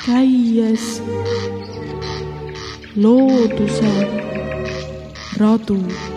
käies looduse radu.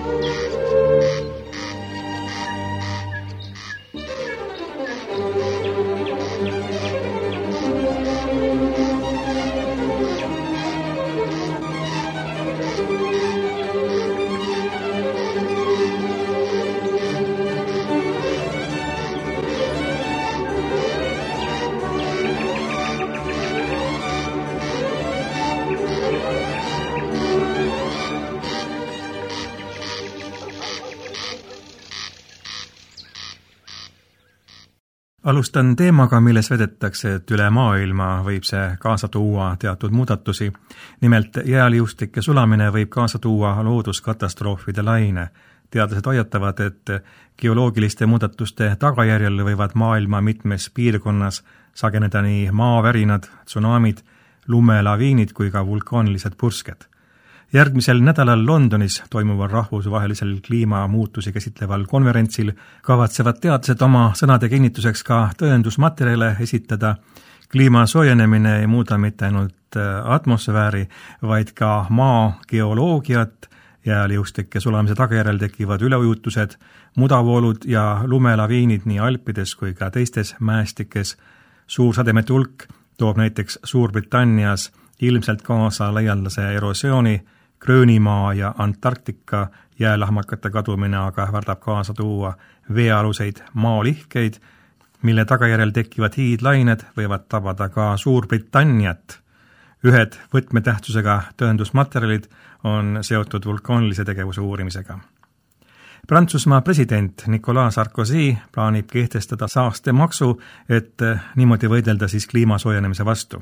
Alustan teemaga, milles vedetakse, et üle maailma võib see kaasa tuua teatud muudatusi. Nimelt jääliustike sulamine võib kaasa tuua looduskatastroofide laine. Teadlased hoiatavad, et geoloogiliste muudatuste tagajärjel võivad maailma mitmes piirkonnas sageneda nii maavärinad, tsunamid, lumelaviinid kui ka vulkaanilised pursked. Järgmisel nädalal Londonis toimuval rahvusvahelisel kliimamuutusi käsitleval konverentsil kavatsevad teadlased oma sõnade kinnituseks ka tõendusmaterjale esitada. Kliima soojenemine ei muuda mitte ainult atmosfääri, vaid ka maa geoloogiat. Jääliustike sulamise tagajärjel tekivad üleujutused, mudavoolud ja lumelaviinid nii Alpides kui ka teistes mäestikes. Suursademete hulk toob näiteks Suurbritannias ilmselt kaasa laialdase erosiooni, Gröönimaa ja Antarktika jäälahmakate kadumine aga ähvardab kaasa tuua veealuseid maalihkeid, mille tagajärjel tekivad hiidlained võivad tabada ka Suurbritanniat. Ühed võtmetähtsusega tõendusmaterjalid on seotud vulkaanilise tegevuse uurimisega. Prantsusmaa president Nicolas Sarkozy plaanib kehtestada saastemaksu, et niimoodi võidelda siis kliima soojenemise vastu.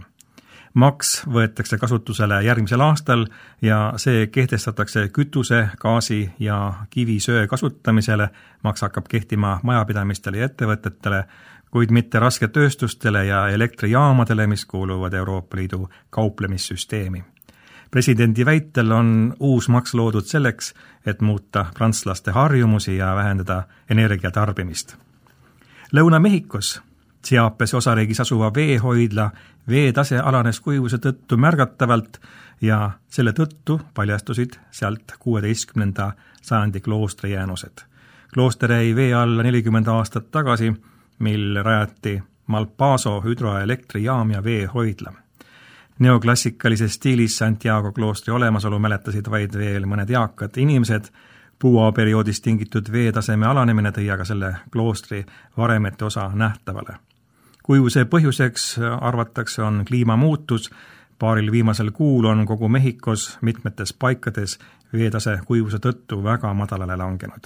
Maks võetakse kasutusele järgmisel aastal ja see kehtestatakse kütuse, gaasi ja kivisöe kasutamisele. Maks hakkab kehtima majapidamistele ja ettevõtetele, kuid mitte rasketööstustele ja elektrijaamadele, mis kuuluvad Euroopa Liidu kauplemissüsteemi. Presidendi väitel on uus maks loodud selleks, et muuta prantslaste harjumusi ja vähendada energiatarbimist. Lõuna-Mehhikos Chiapase osariigis asuva veehoidla veetase alanes kuivuse tõttu märgatavalt ja selle tõttu paljastusid sealt 16. sajandi kloostri jäänused. Klooster jäi vee alla 40 aastat tagasi, mil rajati Malpaso hüdroelektrijaam ja veehoidla. Neoklassikalises stiilis Santiago kloostri olemasolu mäletasid vaid veel mõned eakad inimesed. Puuaperioodist tingitud veetaseme alanemine tõi aga selle kloostri varemete osa nähtavale. Kuivuse põhjuseks arvatakse on kliimamuutus. Paaril viimasel kuul on kogu Mehhikos mitmetes paikades veetase kuivuse tõttu väga madalale langenud.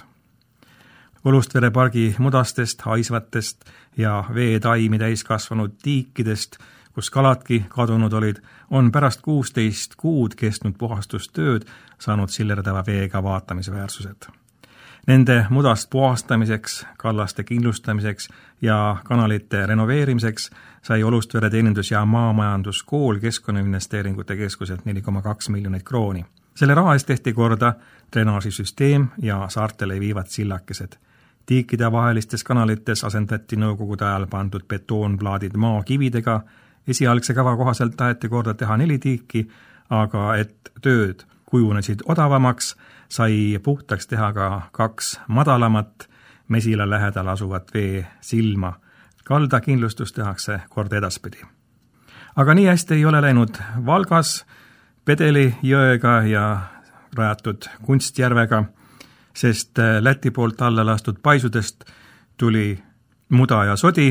Olustvere pargi mudastest, haisvatest ja veetaimi täiskasvanud tiikidest, kus kaladki kadunud olid, on pärast 16 kuud kestnud puhastustööd saanud sillerdava veega vaatamisväärsused. Nende mudast puhastamiseks, kallaste kindlustamiseks ja kanalite renoveerimiseks sai Olustvere teenindus- ja maamajanduskool Keskkonnainvesteeringute keskuselt 4,2 miljonit krooni. Selle raha eest tehti korda drenaažisüsteem ja saartele viivad sillakesed. Tiikide vahelistes kanalites asendati nõukogude ajal pandud betoonplaadid maakividega. Esialgse kava kohaselt taheti korda teha 4 tiiki, aga et tööd kujunesid odavamaks, sai puhtaks teha ka 2 madalamat mesila lähedal asuvat vee silma. Kaldakindlustus tehakse kord edaspidi. Aga nii hästi ei ole läinud Valgas, Pedeli jõega ja rajatud Kunstjärvega, sest Läti poolt alla lastud paisudest tuli muda ja sodi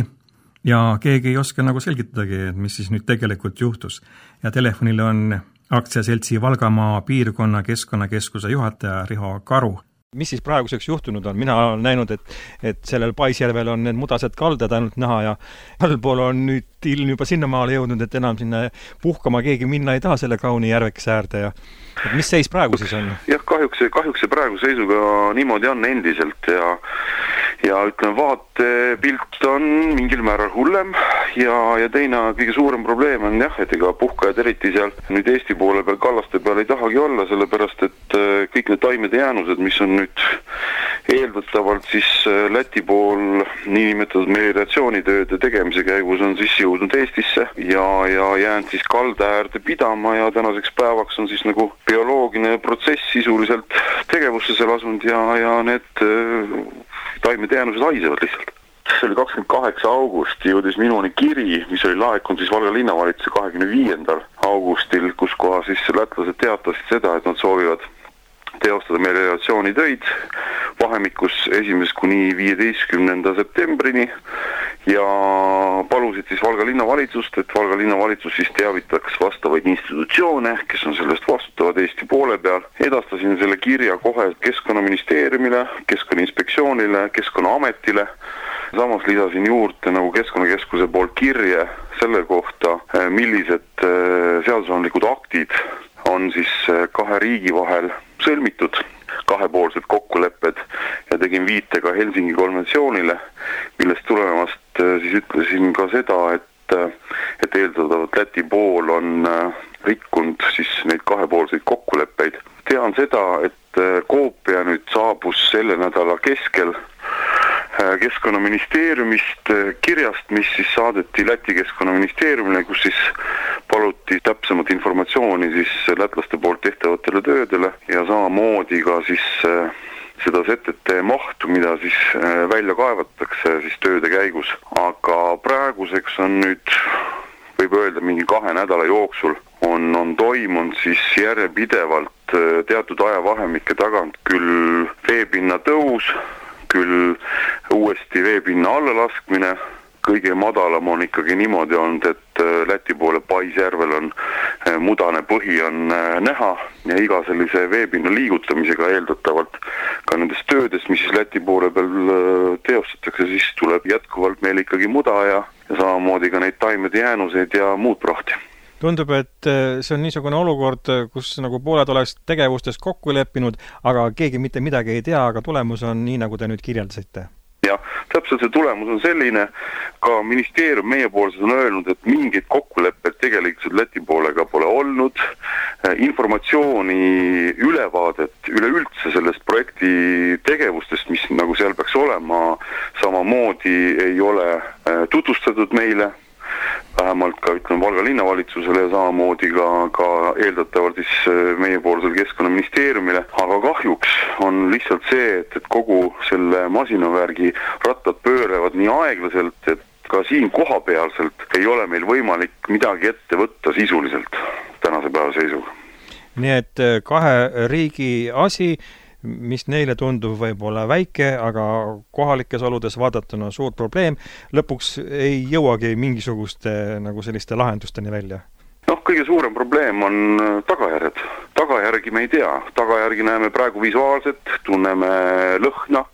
ja keegi ei oska nagu selgitadagi, et mis siis nüüd tegelikult juhtus. Ja telefonil on aktsiaseltsi Valgamaa piirkonna keskkonnakeskuse juhataja Riho Karu. Mis siis praeguseks juhtunud on? Mina olen näinud, et sellel Paisjärvel on need mudased kaldad ainult näha ja allpool on nüüd ilm juba sinnamaale jõudnud, et enam sinna puhkama keegi minna ei taha selle kauni järvekese äärde. Ja mis seis praegu siis on? Jah, kahjuks see praegu seisuga niimoodi on endiselt ja ütleme, vaatepilt on mingil määral hullem ja teine kõige suurem probleem on jah, et ega puhkajad eriti seal nüüd Eesti poole peal kallaste peal ei tahagi olla, sellepärast et kõik need taimede jäänused, mis on nüüd eeldatavalt siis Läti pool niinimetatud melioratsioonitööde tegemise käigus on siis jõudnud Eestisse ja jäänud siis kalda äärde pidama ja tänaseks päevaks on siis nagu bioloogiline protsess sisuliselt tegevusse seal asunud ja need taimede jäänused haisevad lihtsalt. See oli 28. august, jõudis minuni kiri, mis oli laekunud siis Valga linnavalitsuse 25. augustil, kus koha siis lätlased teatasid seda, et nad soovivad teostada melioratsioonitöid vahemikus 1. kuni 15. septembrini ja palusid siis Valga linnavalitsust, et Valga linnavalitsus siis teavitaks vastavaid institutsioone, kes on sellest vastutavad Eesti poole peal. Edastasin selle kirja kohe Keskkonnaministeeriumile, Keskkonnainspektsioonile, Keskkonnaametile. Samas lisasin juurde nagu Keskkonnakeskuse poolt kirje selle kohta, millised seadusandlikud aktid on siis kahe riigi vahel sõlmitud, kahepoolsed kokkulepped ja tegin viite ka Helsingi konventsioonile, millest tulenevast siis ütlesin ka seda, et eeldatavalt Läti pool on rikkunud siis neid kahepoolseid kokkuleppeid. Tean seda, et koopia nüüd saabus selle nädala keskel Keskkonnaministeeriumist kirjast, mis siis saadeti Läti Keskkonnaministeeriumile, kus siis paluti täpsemat informatsiooni siis lätlaste poolt tehtavatele töödele ja samamoodi ka siis seda setete mahtu, mida siis välja kaevatakse siis tööde käigus. Aga praeguseks on nüüd, võib öelda, mingi 2 nädala jooksul on toimunud siis järjepidevalt teatud ajavahemike tagant küll veepinna tõus, küll uuesti veepinna allalaskmine. Kõige madalam on ikkagi niimoodi olnud, et Läti poole Paisjärvel on mudane põhi on näha ja iga sellise veepinna liigutamisega eeldatavalt ka nendest töödest, mis siis Läti poole peal teostatakse, siis tuleb jätkuvalt meil ikkagi muda ja samamoodi ka neid taimede jäänuseid ja muud prahti. Tundub, et see on niisugune olukord, kus nagu pooled oleks tegevustest kokku leppinud, aga keegi mitte midagi ei tea, aga tulemus on nii, nagu te nüüd kirjeldasite. Ja, täpselt see tulemus on selline, ka ministeerium meie poolses on öelnud, et mingid kokkulepped tegelikult Läti poolega pole olnud, informatsiooni ülevaadet üleüldse sellest projekti tegevustest, mis nagu seal peaks olema, samamoodi ei ole tutvustatud meile, vähemalt ka ütleme Valga linnavalitsusele ja samamoodi ka eeldatavalt siis meie poolsel Keskkonnaministeeriumile, aga kahjuks on lihtsalt see, et kogu selle masinavärgi rattad pöörevad nii aeglaselt, et ka siin kohapealselt ei ole meil võimalik midagi ette võtta sisuliselt tänase päeva seisuga. Nii et 2 riigi asi, mis neile tundub võib-olla väike, aga kohalikes oludes vaadatuna suur probleem, lõpuks ei jõuagi mingisuguste nagu selliste lahendusteni välja? Kõige suurem probleem on tagajärjed. Tagajärgi me ei tea. Tagajärgi näeme praegu visuaalselt, tunneme lõhna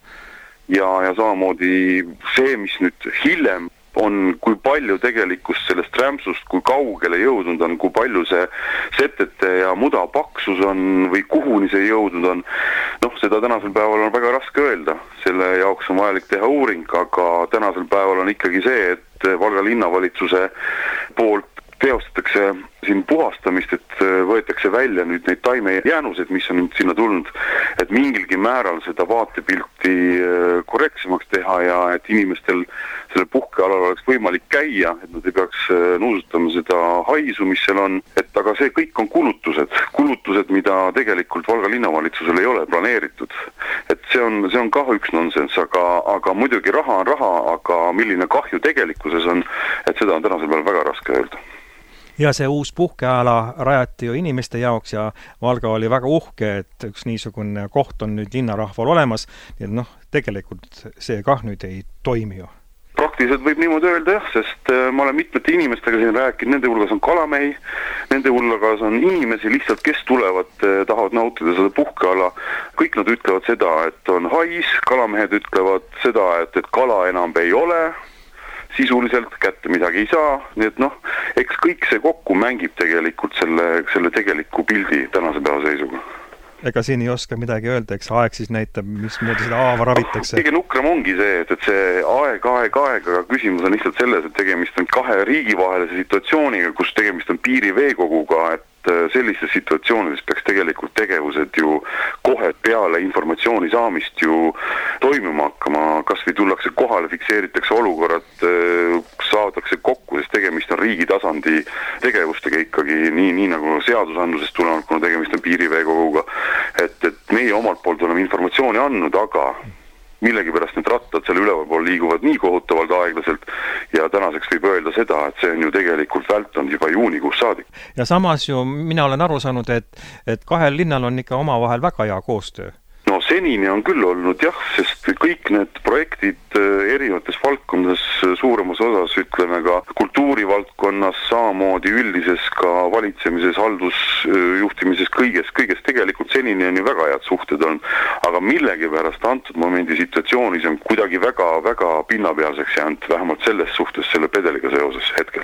ja samamoodi see, mis nüüd hiljem on, kui palju tegelikkust sellest rämpsust, kui kaugele jõudnud on, kui palju see setete ja muda paksus on või kuhuni see jõudnud on. Seda tänasel päeval on väga raske öelda. Selle jaoks on vajalik teha uuring, aga tänasel päeval on ikkagi see, et Valga linnavalitsuse poolt teostatakse siin puhastamist, et võetakse välja nüüd neid taimejäänuseid, mis on nüüd sinna tulnud, et mingilgi määral seda vaatepilti korrektsemaks teha ja et inimestel selle puhkealal oleks võimalik käia, et nad ei peaks nuusutama seda haisu, mis seal on, et aga see kõik on kulutused, mida tegelikult Valga linnavalitsusel ei ole planeeritud. Et see on ka üks nonsense, aga muidugi raha on raha, aga milline kahju tegelikkuses on, et seda on tänasel peal väga raske öelda. Ja see uus puhkeala rajati ju inimeste jaoks ja Valga oli väga uhke, et üks niisugune koht on nüüd linnarahval olemas, nii et tegelikult see kah nüüd ei toimi ju. Praktiliselt võib niimoodi öelda jah, sest ma olen mitmete inimestega siin rääkinud, nende hulgas on kalamehi, nende hulgas on inimesi lihtsalt, kes tulevad, tahavad nautida seda puhkeala. Kõik nad ütlevad seda, et on hais, kalamehed ütlevad seda, et kala enam ei ole, sisuliselt kätte midagi ei saa, nii et eks kõik see kokku mängib tegelikult selle tegeliku pildi tänase päeva seisuga. ega siin ei oska midagi öelda, eks aeg siis näitab, mismoodi seda haava ravitakse. Kõige nukram ongi see, et see aeg, aga küsimus on lihtsalt selles, et tegemist on kahe riigi vahelise situatsiooniga, kus tegemist on piiriveekoguga, et sellistes situatsioonides peaks tegelikult tegevused ju kohe peale informatsiooni saamist ju toimima hakkama, kas või tullakse kohale, fikseeritakse olukorrad, saadakse kokku, sest tegemist on riigi tasandi tegevustega ikkagi nii nagu seadusandlusest tulenevalt, kuna tegemist on piiriveekoguga, et meie omalt poolt oleme informatsiooni andnud, aga millegipärast need rattad seal ülevalpool liiguvad nii kohutavalt aeglaselt ja tänaseks võib öelda seda, et see on ju tegelikult vältanud juba juunikuus saadik. Ja samas ju mina olen aru saanud, et kahel linnal on ikka omavahel väga hea koostöö. No senini on küll olnud jah, sest kõik need projektid erinevates valdkondades suuremas osas, ütleme ka kultuurivaldkonnas, samamoodi üldises ka valitsemises, haldusjuhtimises, kõiges tegelikult senini on ju väga head suhted on, aga millegipärast antud momendi situatsioonis on kuidagi väga pinnapealseks jäänud, vähemalt selles suhtes selle pedeliga seoses hetkel.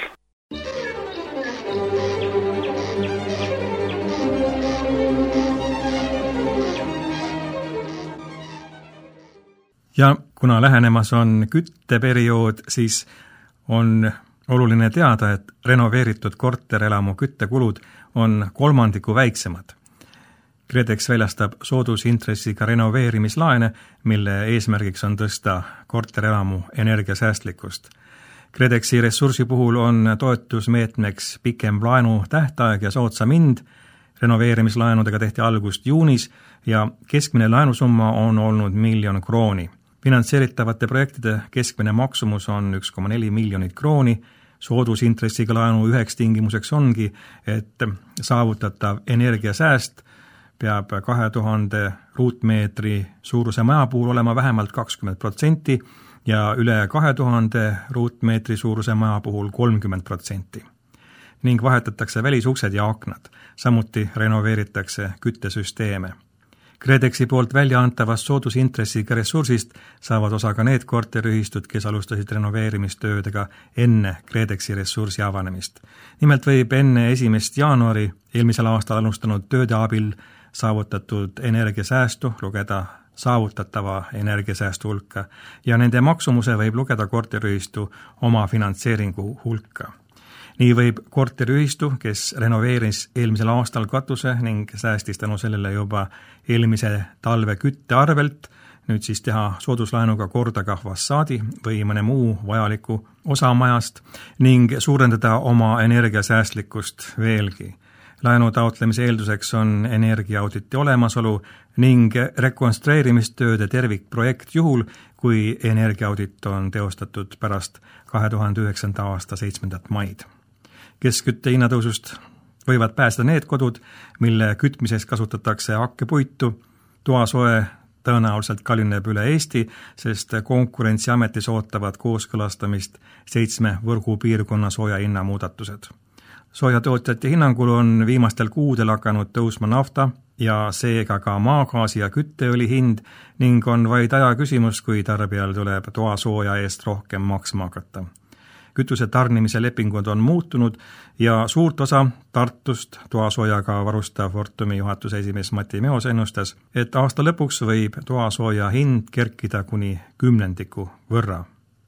Ja kuna lähenemas on kütteperiood, siis on oluline teada, et renoveeritud korterelamu küttekulud on 1/3 väiksemad. KredEx väljastab soodusintressiga renoveerimislaene, mille eesmärgiks on tõsta korterelamu energiasäästlikkust. KredExi ressursi puhul on toetusmeetmeks pikem laenu tähtaeg ja soodsam hind. Renoveerimislaenudega tehti algust juunis ja keskmine laenusumma on olnud 1 miljon krooni. Finantseeritavate projektide keskmine maksumus on 1,4 miljonit krooni. Soodusintressiga laenu üheks tingimuseks ongi, et saavutatav energiasääst peab 2000 ruutmeetri suuruse maja puhul olema vähemalt 20% ja üle 2000 ruutmeetri suuruse maja puhul 30%. Ning vahetatakse välisuksed ja aknad. Samuti renoveeritakse küttesüsteeme. KredExi poolt välja antavast soodusintressiga ressursist saavad osa ka need korteriühistud, kes alustasid renoveerimistöödega enne KredExi ressursi avanemist. Nimelt võib enne 1. jaanuari eelmisel aastal alustanud tööde abil saavutatud energiasäästu lugeda saavutatava energiasäästu hulka ja nende maksumuse võib lugeda korteriühistu oma finantseeringu hulka. Nii võib korteriühistu, kes renoveeris eelmisel aastal katuse ning säästis tänu sellele juba eelmise talve kütte arvelt, nüüd siis teha sooduslaenuga korda ka fassaadi või mõne muu vajaliku osa majast ning suurendada oma energiasäästlikkust veelgi. Laenu taotlemise eelduseks on energiaauditi olemasolu ning rekonstrueerimistööde tervikprojekt juhul, kui energiaaudit on teostatud pärast 2009. aasta 7. maid. Keskkütte hinnatõusust võivad pääseda need kodud, mille kütmises kasutatakse hakkepuitu. Toasoe tõenäoliselt kallineb üle Eesti, sest Konkurentsiametis ootavad kooskõlastamist 7 võrgupiirkonna sooja hinna muudatused. Soojatootjate hinnangul on viimastel kuudel hakanud tõusma nafta ja seega ka maagaasi ja kütteõli hind ning on vaid aja küsimus, kui tarbijal tuleb toasooja eest rohkem maksma hakata. Kütuse tarnimise lepingud on muutunud ja suurt osa Tartust toasoojaga varustav Fortumi juhatuse esimees Mati Meos ennustas, et aasta lõpuks võib toasooja hind kerkida kuni 10% võrra.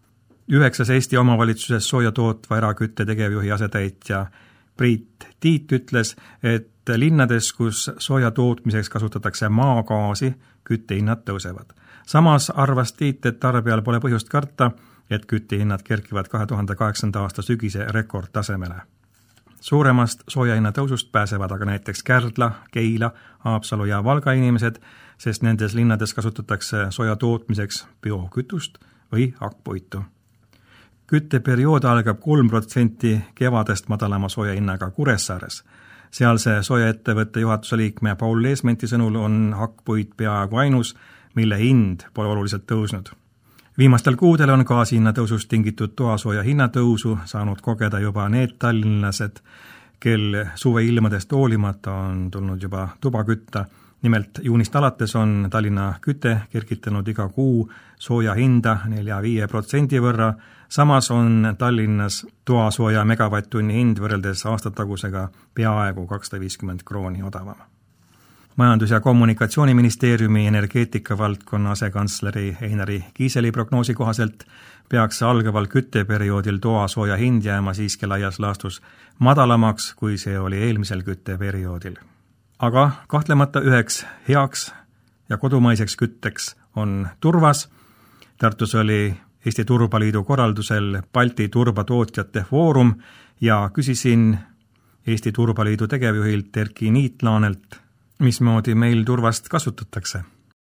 9 Eesti omavalitsuses sooja tootva erakütte tegevjuhi asetäitja Priit Tiit ütles, et linnades, kus sooja tootmiseks kasutatakse maagaasi, küttehinnad tõusevad. Samas arvas Tiit, et tarbijal pole põhjust karta, et küttehinnad kerkivad 2008. aasta sügise rekordtasemele. Suuremast soojahinna tõusust pääsevad aga näiteks Kärdla, Keila, Haapsalu ja Valga inimesed, sest nendes linnades kasutatakse sooja tootmiseks biokütust või hakkpuitu. Kütteperiood algab 3% kevadest madalama soojahinnaga Kuressaares. Sealse soojaettevõtte juhatuse liikme Paul Leesmenti sõnul on hakkpuit peaaegu ainus, mille hind pole oluliselt tõusnud. Viimastel kuudel on gaasihinna tõusust tingitud toasooja hinnatõusu saanud kogeda juba need tallinlased, kel suve ilmadest hoolimata on tulnud juba tuba kütta. Nimelt juunist alates on Tallinna küte kerkitanud iga kuu sooja hinda 4-5% võrra, samas on Tallinnas toasooja megavatt-tunni hind võrreldes aastatagusega peaaegu 250 krooni odavam. Majandus- ja Kommunikatsiooniministeeriumi energeetikavaldkonna asekantsleri Einari Kiiseli prognoosi kohaselt peaks algaval kütteperioodil toasooja hind jääma siiski laias laastus madalamaks, kui see oli eelmisel kütteperioodil. Aga kahtlemata üheks heaks ja kodumaiseks kütteks on turvas. Tartus oli Eesti Turbaliidu korraldusel Balti turbatootjate foorum ja küsisin Eesti Turbaliidu tegevjuhilt Erki Niitlaanelt, mismoodi meil turvast kasutatakse.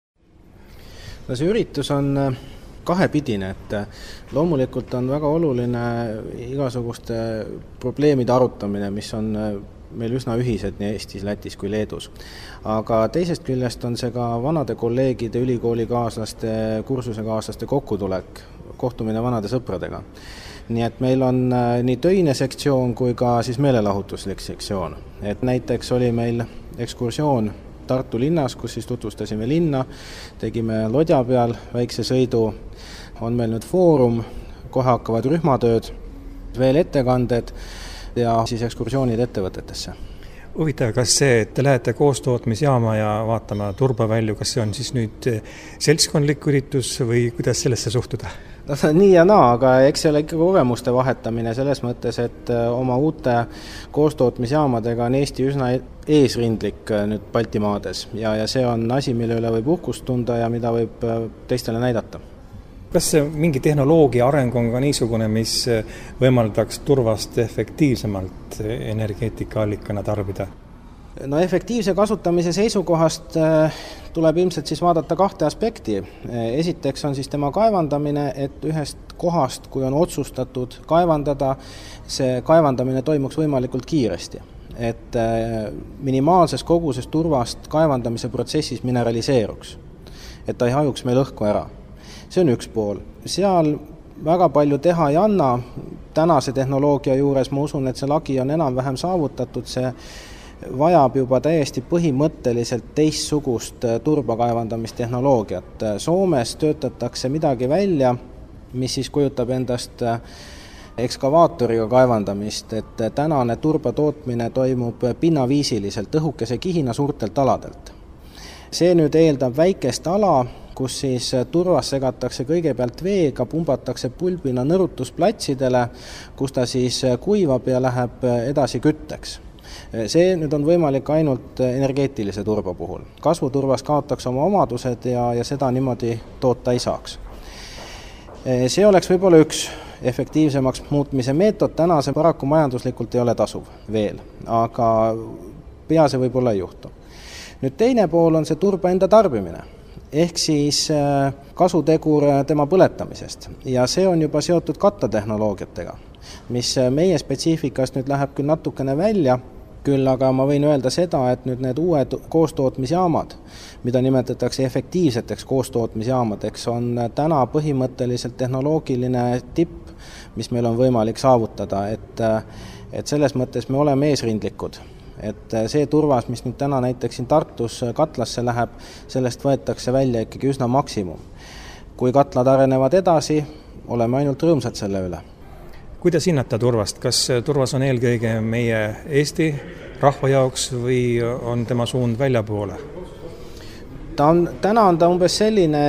No see üritus on kahepidine, et loomulikult on väga oluline igasuguste probleemide arutamine, mis on meil üsna ühised nii Eestis, Lätis kui Leedus. Aga teisest küljest on see ka vanade kolleegide, ülikoolikaaslaste, kursusekaaslaste kokkutulek, kohtumine vanade sõpradega. Nii et meil on nii töine sektsioon kui ka siis meelelahutuslik sektsioon. Et näiteks oli meil ekskursioon Tartu linnas, kus siis tutvustasime linna, tegime lodja peal väikse sõidu, on meil nüüd foorum, kohe hakkavad rühmatööd, veel ettekanded ja siis ekskursioonid ettevõtetesse. Huvitav, kas see, et te lähete koostootmisjaama ja vaatama turbavälju, kas see on siis nüüd seltskondlik üritus või kuidas sellesse suhtuda? No, nii ja naa, aga eks see ole ikka kogemuste vahetamine selles mõttes, et oma uute koostootmisjaamadega on Eesti üsna eesrindlik nüüd Baltimaades ja see on asi, mille üle võib uhkust tunda ja mida võib teistele näidata. Kas mingi tehnoloogia areng on ka niisugune, mis võimaldaks turvast efektiivsemalt energeetikaallikana tarbida? No efektiivse kasutamise seisukohast tuleb ilmselt siis vaadata kahte aspekti. Esiteks on siis tema kaevandamine, et ühest kohast, kui on otsustatud kaevandada, see kaevandamine toimuks võimalikult kiiresti. Et minimaalses koguses turvast kaevandamise protsessis mineraliseeruks, et ta ei hajuks meil õhku ära. See on üks pool. Seal väga palju teha ei anna. Tänase tehnoloogia juures ma usun, et see lagi on enam-vähem saavutatud, see vajab juba täiesti põhimõtteliselt teistsugust turbakaevandamistehnoloogiat. Soomes töötatakse midagi välja, mis siis kujutab endast ekskavaatoriga kaevandamist, et tänane turbatootmine toimub pinnaviisiliselt õhukese kihina suurtelt aladelt. See nüüd eeldab väikest ala, kus siis turvas segatakse kõigepealt veega, pumbatakse pulbina nõrutusplatsidele, kus ta siis kuivab ja läheb edasi kütteks. See nüüd on võimalik ainult energeetilise turba puhul. Kasvuturvas kaotaks oma omadused ja seda niimoodi toota ei saaks. See oleks võib-olla üks efektiivsemaks muutmise meetod, täna see paraku majanduslikult ei ole tasuv veel, aga pea see võib-olla ei juhtu. Nüüd teine pool on see turba enda tarbimine, ehk siis kasutegur tema põletamisest ja see on juba seotud katlatehnoloogiatega, mis meie spetsiifikast nüüd läheb küll natukene välja, küll aga ma võin öelda seda, et nüüd need uued koostootmisjaamad, mida nimetatakse efektiivseteks koostootmisjaamadeks, on täna põhimõtteliselt tehnoloogiline tipp, mis meil on võimalik saavutada, et selles mõttes me oleme eesrindlikud. Et see turvas, mis nüüd täna näiteks siin Tartus katlasse läheb, sellest võetakse välja ikkagi üsna maksimum. Kui katlad arenevad edasi, oleme ainult rõõmsad selle üle. Kuidas hinnata turvast? Kas turvas on eelkõige meie Eesti rahva jaoks või on tema suund väljapoole? Täna on ta umbes selline,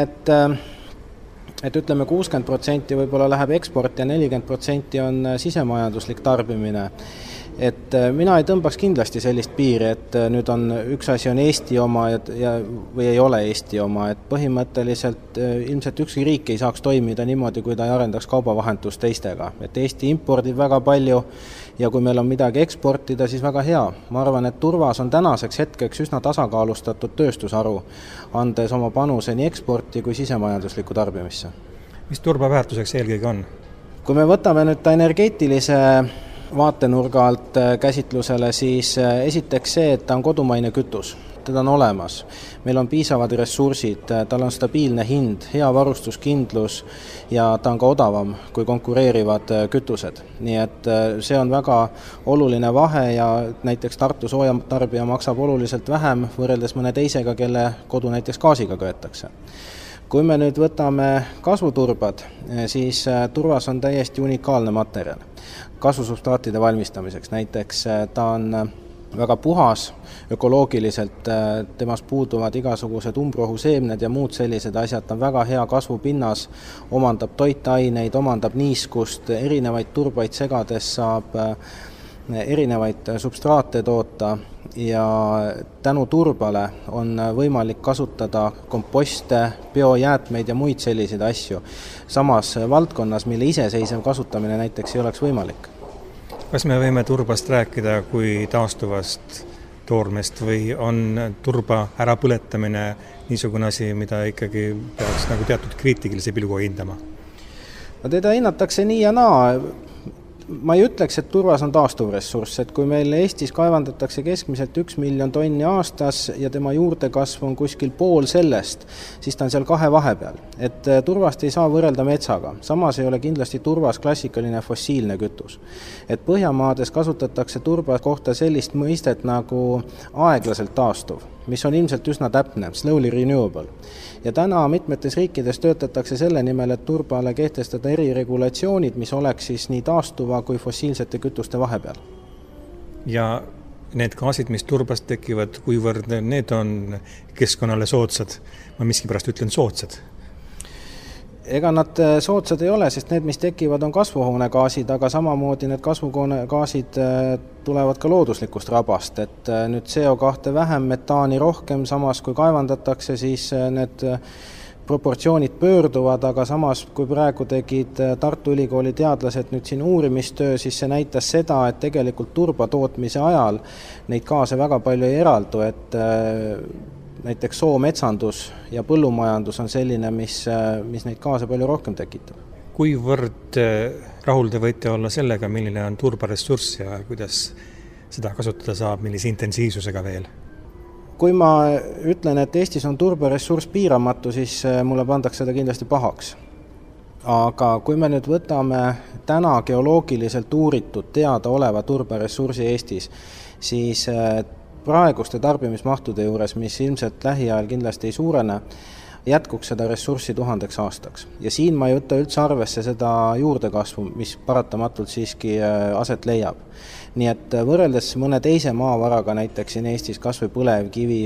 et ütleme 60% võib-olla läheb eksport ja 40% on sisemajanduslik tarbimine. Et mina ei tõmbaks kindlasti sellist piiri, et nüüd on üks asi on Eesti oma või ei ole Eesti oma, et põhimõtteliselt ilmselt ükski riik ei saaks toimida niimoodi, kui ta ei arendaks kaubavahendust teistega. Et Eesti impordib väga palju ja kui meil on midagi eksportida, siis väga hea. Ma arvan, et turvas on tänaseks hetkeks üsna tasakaalustatud tööstusharu, andes oma panuse nii eksporti kui sisemajanduslikku tarbimisse. Mis turba väärtuseks eelkõige on? Kui me võtame nüüd ta energeetilise vaatenurga alt käsitlusele, siis esiteks see, et ta on kodumaine kütus. Teda on olemas. Meil on piisavad ressursid, tal on stabiilne hind, hea varustuskindlus ja ta on ka odavam kui konkureerivad kütused. Nii et see on väga oluline vahe ja näiteks Tartu soojatarbija maksab oluliselt vähem võrreldes mõne teisega, kelle kodu näiteks gaasiga köetakse. Kui me nüüd võtame kasvuturbad, siis turvas on täiesti unikaalne materjal kasvusubstraatide valmistamiseks. Näiteks ta on väga puhas, ökoloogiliselt temast puuduvad igasugused umbrohuseemned ja muud sellised asjad, ta on väga hea kasvupinnas, omandab toitaineid, omandab niiskust, erinevaid turbaid segades saab erinevaid substraate toota ja tänu turbale on võimalik kasutada komposte, biojäätmeid ja muid selliseid asju. Samas valdkonnas, mille iseseisev kasutamine näiteks ei oleks võimalik. Kas me võime turbast rääkida kui taastuvast toormest või on turba ärapõletamine niisugune asi, mida ikkagi peaks nagu teatud kriitilise pilgu hindama? No teda hinnatakse nii ja naa. Ma ei ütleks, et turvas on taastuv ressurss, et kui meil Eestis kaevandatakse keskmiselt 1 miljon tonni aastas ja tema juurdekasv on kuskil pool sellest, siis ta on seal 2 vahepeal. Et turvast ei saa võrrelda metsaga, samas ei ole kindlasti turvas klassikaline fossiilne kütus. Et Põhjamaades kasutatakse turba kohta sellist mõistet nagu aeglaselt taastuv, mis on ilmselt üsna täpne, slowly renewable. Ja täna mitmetes riikides töötatakse selle nimel, et turbale kehtestada eriregulatsioonid, mis oleks siis nii taastuva kui fossiilsete kütuste vahepeal. Ja need gaasid, mis turbast tekivad, kuivõrd need on keskkonnale soodsad? Ma miskipärast ütlen soodsad. Ega nad soodsad ei ole, sest need, mis tekivad, on kasvuhoonegaasid, aga samamoodi need kasvuhoonegaasid tulevad ka looduslikust rabast, et nüüd CO2 vähem, metaani rohkem, samas kui kaevandatakse, siis need proportsioonid pöörduvad, aga samas kui praegu tegid Tartu Ülikooli teadlased nüüd siin uurimistöö, siis see näitas seda, et tegelikult turba tootmise ajal neid gaase väga palju ei eraldu, et näiteks soometsandus ja põllumajandus on selline, mis neid gaase palju rohkem tekitab. Kuivõrd rahul te võite olla sellega, milline on turbaressurss ja kuidas seda kasutada saab, millise intensiivsusega veel? Kui ma ütlen, et Eestis on turbaressurss piiramatu, siis mulle pandakse seda kindlasti pahaks. Aga kui me nüüd võtame täna geoloogiliselt uuritud teada oleva turbaressursi Eestis, siis praeguste tarbimismahtude juures, mis ilmselt lähiajal kindlasti ei suurene, jätkuks seda ressurssi 1000 aastaks. Ja siin ma ei võta üldse arvesse seda juurdekasvu, mis paratamatult siiski aset leiab. Nii et võrreldes mõne teise maavaraga, näiteks siin Eestis kas või põlevkivi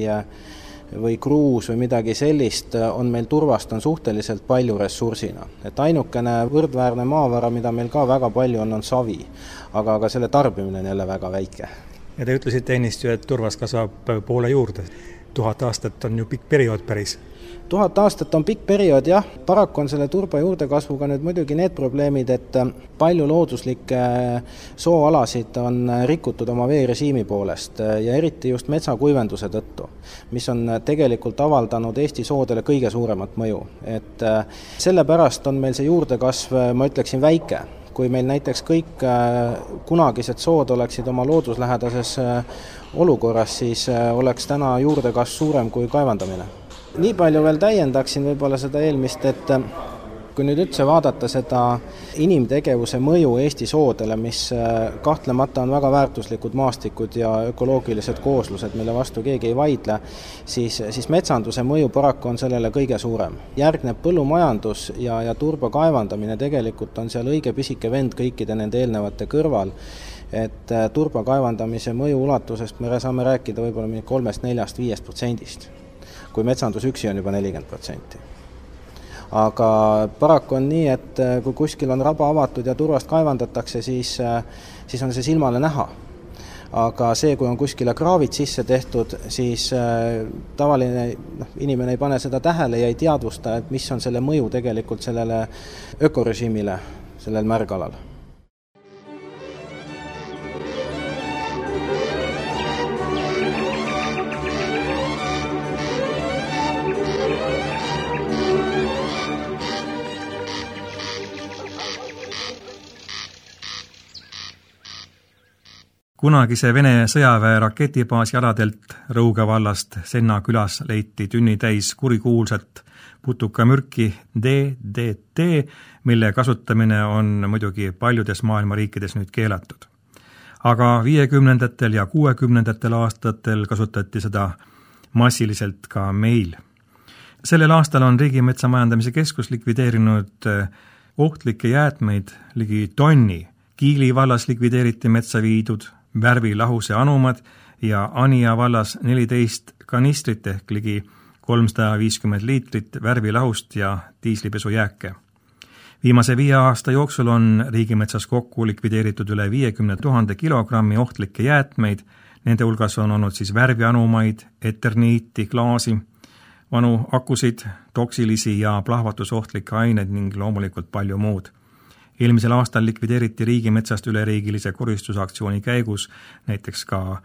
või kruus või midagi sellist, on meil turvast on suhteliselt palju ressursina. Et ainukene võrdväärne maavara, mida meil ka väga palju on savi, aga selle tarbimine on jälle väga väike. Ja te ütlesite ennist ju, et turvas kasvab poole juurde. 1000 aastat on ju pikk periood päris. 1000 aastat on pikk periood, jah. Paraku on selle turba juurdekasvuga nüüd muidugi need probleemid, et palju looduslikke sooalasid on rikutud oma veerežiimi poolest ja eriti just metsakuivenduse tõttu, mis on tegelikult avaldanud Eesti soodele kõige suuremat mõju. Et sellepärast on meil see juurdekasv, ma ütleksin, väike. Kui meil näiteks kõik kunagised sood oleksid oma looduslähedases olukorras, siis oleks täna juurdekasv suurem kui kaevandamine. Nii palju veel täiendaksin võib-olla seda eelmist, et kui nüüd üldse vaadata seda inimtegevuse mõju Eesti soodele, mis kahtlemata on väga väärtuslikud maastikud ja ökoloogilised kooslused, mille vastu keegi ei vaidle, siis metsanduse mõju paraku on sellele kõige suurem. Järgneb põllumajandus ja turba kaevandamine tegelikult on seal õige pisike vend kõikide nende eelnevate kõrval, et turba kaevandamise mõju ulatusest me saame rääkida võib-olla 3-4-5%, kui metsandus üksi on juba 40%. Aga paraku on nii, et kui kuskil on raba avatud ja turvast kaevandatakse, siis on see silmale näha. Aga see, kui on kuskile kraavid sisse tehtud, siis tavaline inimene ei pane seda tähele ja ei teadvusta, et mis on selle mõju tegelikult sellele ökorežiimile, sellel märgalal. Kunagise Vene sõjaväe raketibaasi aladelt Rõuge vallast Senna külas leiti tünnitäis kurikuulsat putukamürki DDT, mille kasutamine on muidugi paljudes maailma riikides nüüd keelatud. Aga 50. ja 60. aastatel kasutati seda massiliselt ka meil. Sellel aastal on Riigimetsa Majandamise Keskus likvideerinud ohtlikke jäätmeid ligi tonni. Kiili vallas likvideeriti metsaviidud, värvilahuse anumad ja Anija vallas 14 kanistrit ehk ligi 350 liitrit värvilahust ja diislipesujääke. Viimase 5 aasta jooksul on riigimetsas kokku likvideeritud üle 50 000 kilogrammi ohtlikke jäätmeid, nende hulgas on olnud siis värvianumaid, eterniiti, klaasi, vanu akusid, toksilisi ja plahvatusohtlikke aineid ning loomulikult palju muud. Eelmisel aastal likvideeriti riigimetsast üleriigilise koristusaktsiooni käigus näiteks ka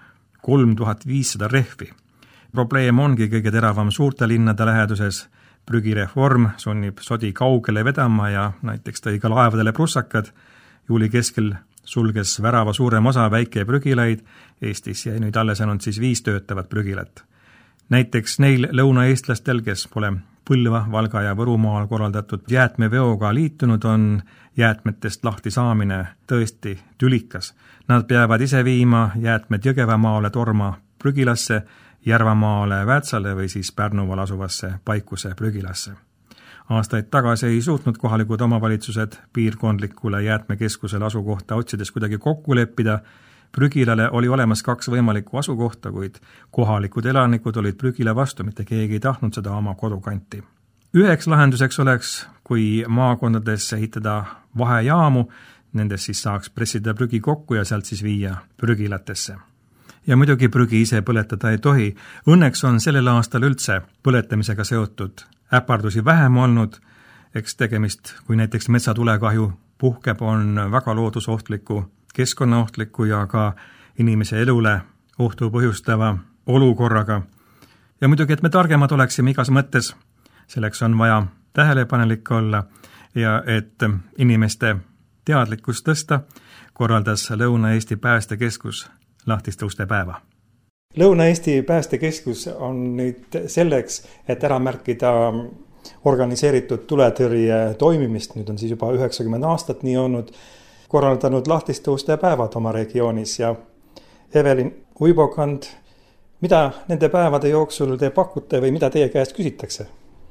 3500 rehvi. Probleem ongi kõige teravam suurte linnade läheduses. Prügireform sunnib sodi kaugele vedama ja näiteks tõi ka laevadele prussakad. Juuli keskel sulges värava suurem osa väike prügilaid. Eestis jäi nüüd alles ainult siis 5 töötavat prügilat. Näiteks neil lõunaeestlastel, kes pole Põlva, Valga ja Võrumaal korraldatud jäätmeveoga liitunud, on jäätmetest lahti saamine tõesti tülikas. Nad peavad ise viima jäätmed Jõgevamaale Torma prügilasse, Järvamaale Väätsale või siis Pärnuval asuvasse Paikuse prügilasse. Aastaid tagasi ei suutnud kohalikud omavalitsused piirkondlikule jäätmekeskusele asukohta otsides kuidagi kokku leppida. Prügilale oli olemas 2 võimalikku asukohta, kuid kohalikud elanikud olid prügile vastu, mitte keegi ei tahtnud seda oma kodukanti. Üheks lahenduseks oleks, kui maakondades ehitada vahejaamu, nendes siis saaks pressida prügi kokku ja sealt siis viia prügilatesse. Ja muidugi prügi ise põletada ei tohi. Õnneks on sellel aastal üldse põletamisega seotud äpardusi vähem olnud. Eks tegemist, kui näiteks metsatulekahju puhkeb, on väga loodusohtliku, keskkonnaohtliku ja ka inimese elule ohtu põhjustava olukorraga. Ja muidugi, et me targemad oleksime igas mõttes, selleks on vaja tähelepanelik olla ja et inimeste teadlikkust tõsta, korraldas Lõuna-Eesti Päästekeskus lahtiste uste päeva. Lõuna-Eesti Päästekeskus on nüüd selleks, et ära märkida organiseeritud tuletõrje toimimist, nüüd on siis juba 90 aastat nii olnud, korraldanud lahtiste uste päevad oma regioonis ja Evelin Uibokand, mida nende päevade jooksul te pakute või mida teie käest küsitakse?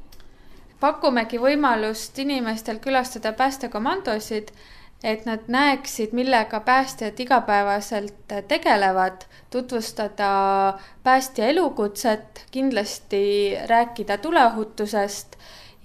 Pakumegi võimalust inimestel külastada päästekomandosid, et nad näeksid, millega päästjad igapäevaselt tegelevad, tutvustada päästja elukutset, kindlasti rääkida tuleohutusest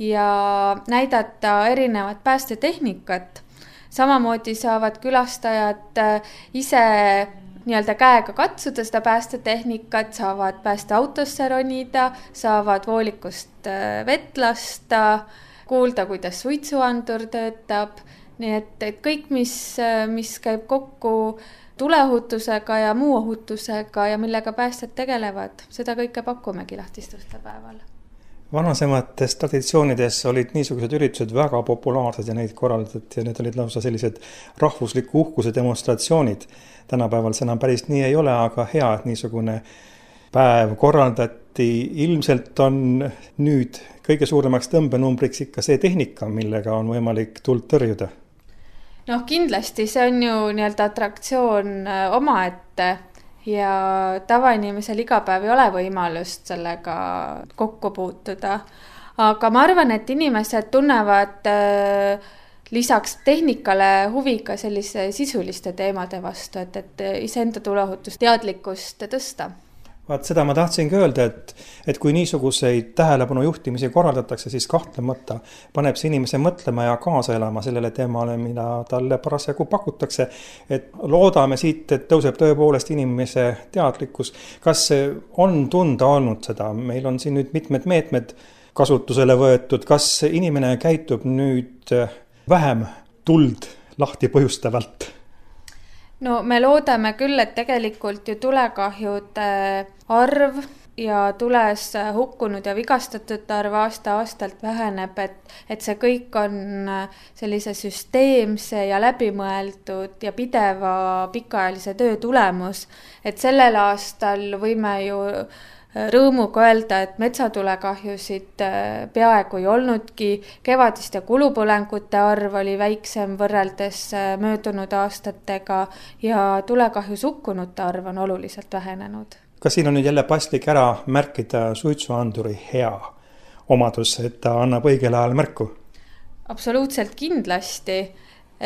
ja näidata erinevat päästetehnikat. Samamoodi saavad külastajad ise nii-öelda käega katsuda seda päästetehnikat, saavad päästeautosse ronida, saavad voolikust vett lasta, kuulda, kuidas suitsuandur töötab. Nii et kõik, mis käib kokku tuleohutusega ja muu ohutusega ja millega päästjad tegelevad, seda kõike pakumegi lahtistuste päeval. Vanasemates traditsioonides olid niisugused üritused väga populaarsed ja neid korraldati ja need olid lausa sellised rahvusliku uhkuse demonstratsioonid. Tänapäeval see enam päris nii ei ole, aga hea, et niisugune päev korraldati. Ilmselt on nüüd kõige suuremaks tõmbenumbriks ikka see tehnika, millega on võimalik tuld tõrjuda. Noh, kindlasti see on ju nii-öelda atraktsioon omaette ja tavainimesel igapäev ei ole võimalust sellega kokku puutuda. Aga ma arvan, et inimesed tunnevad lisaks tehnikale huviga sellise sisuliste teemade vastu, et iseenda tuleohutusteadlikkust tõsta. Vaat seda ma tahtsingi öelda, et kui niisuguseid tähelepanu juhtimisi korraldatakse, siis kahtlemata paneb see inimese mõtlema ja kaasa elama sellele teemale, mida talle parasjagu pakutakse. Et loodame siit, et tõuseb tõepoolest inimese teadlikkus. Kas on tunda olnud seda? Meil on siin nüüd mitmed meetmed kasutusele võetud. Kas inimene käitub nüüd vähem tuld lahti põhjustavalt? No me loodame küll, et tegelikult ju tulekahjude arv ja tules hukkunud ja vigastatud arv aasta-aastalt väheneb, et see kõik on sellise süsteemse ja läbimõeldud ja pideva pikaajalise töö tulemus. Et sellel aastal võime ju rõõmuga öelda, et metsatulekahjusid peaaegu ei olnudki, kevadiste kulupõlengute arv oli väiksem võrreldes möödunud aastatega ja tulekahjus hukkunute arv on oluliselt vähenenud. Kas siin on nüüd jälle paslik ära märkida suitsuanduri hea omadus, et ta annab õigel ajal märku? Absoluutselt kindlasti. Et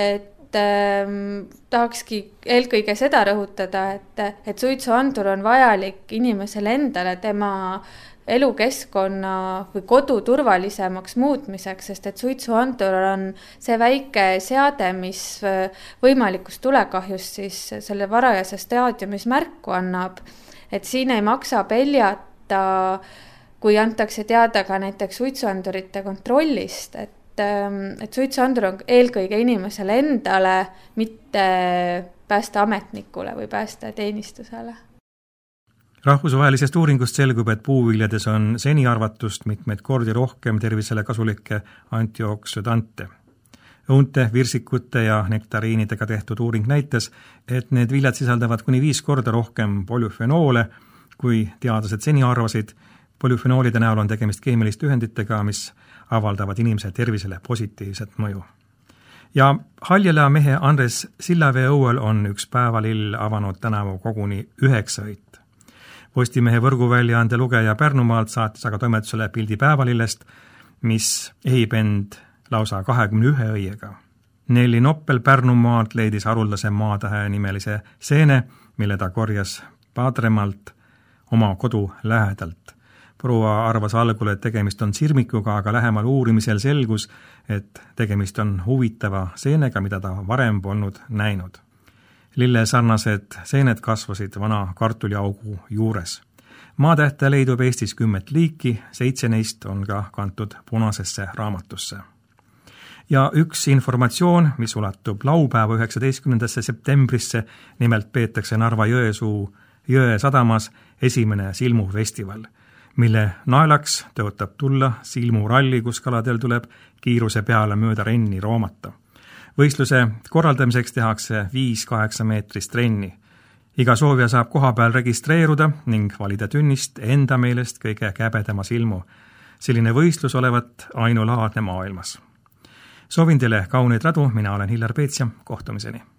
tahakski eelkõige seda rõhutada, et suitsuandur on vajalik inimesele endale tema elukeskkonna või kodu turvalisemaks muutmiseks, sest et suitsuandur on see väike seade, mis võimalikust tulekahjust siis selle varajase staadiumis märku annab. Et siin ei maksa peljata, kui antakse teada ka näiteks suitsuandurite kontrollist, et suitsuandur on eelkõige inimesele endale, mitte päästeametnikule või päästeteenistusele. Rahvusvahelisest uuringust selgub, et puuviljades on seni arvatust mitmeid kordi rohkem tervisele kasulikke antioksüdante. Õunte, virsikute ja nektariinidega tehtud uuring näitas, et need viljad sisaldavad kuni 5 korda rohkem polüfenoole, kui teadlased seni arvasid. Polüfenoolide näol on tegemist keemiliste ühenditega, mis avaldavad inimese tervisele positiivset mõju. Ja Haljala mehe Andres Sillavee õuel on üks päevalill avanud tänavu koguni 9 õit. Postimehe võrguväljaande lugeja Pärnumaalt saatis aga toimetusele pildi päevalillest, mis ehib end lausa 21 õiega. Nelli Noppel Pärnumaalt leidis haruldase maatähe nimelise seene, mille ta korjas Paadremalt oma kodu lähedalt. Proua arvas algul, et tegemist on sirmikuga, aga lähemal uurimisel selgus, et tegemist on huvitava seenega, mida ta varem polnud näinud. Lille sarnased seened kasvasid vana kartuliaugu juures. Maatähte leidub Eestis 10 liiki, 7 neist on ka kantud punasesse raamatusse. Ja üks informatsioon, mis ulatub laupäeva 19. septembrisse, nimelt peetakse Narva Jõesuu jõe sadamas esimene silmufestival, mille naelaks tõotab tulla silmuralli, kus kaladel tuleb kiiruse peale mööda renni roomata. Võistluse korraldamiseks tehakse 5-8 meetrist trenni. Iga soovija saab kohapeal registreeruda ning valida tünnist enda meelest kõige käbedama silmu. Selline võistlus olevat ainulaadne maailmas. Soovin teile kauneid radu, mina olen Hillar Peets ja kohtumiseni.